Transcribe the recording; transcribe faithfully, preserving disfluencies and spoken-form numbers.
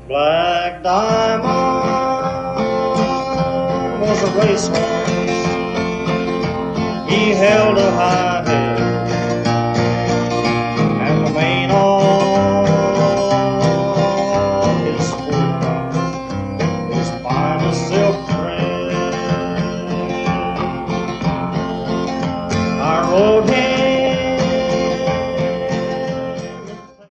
Black Diamond was a racehorse. He held a high head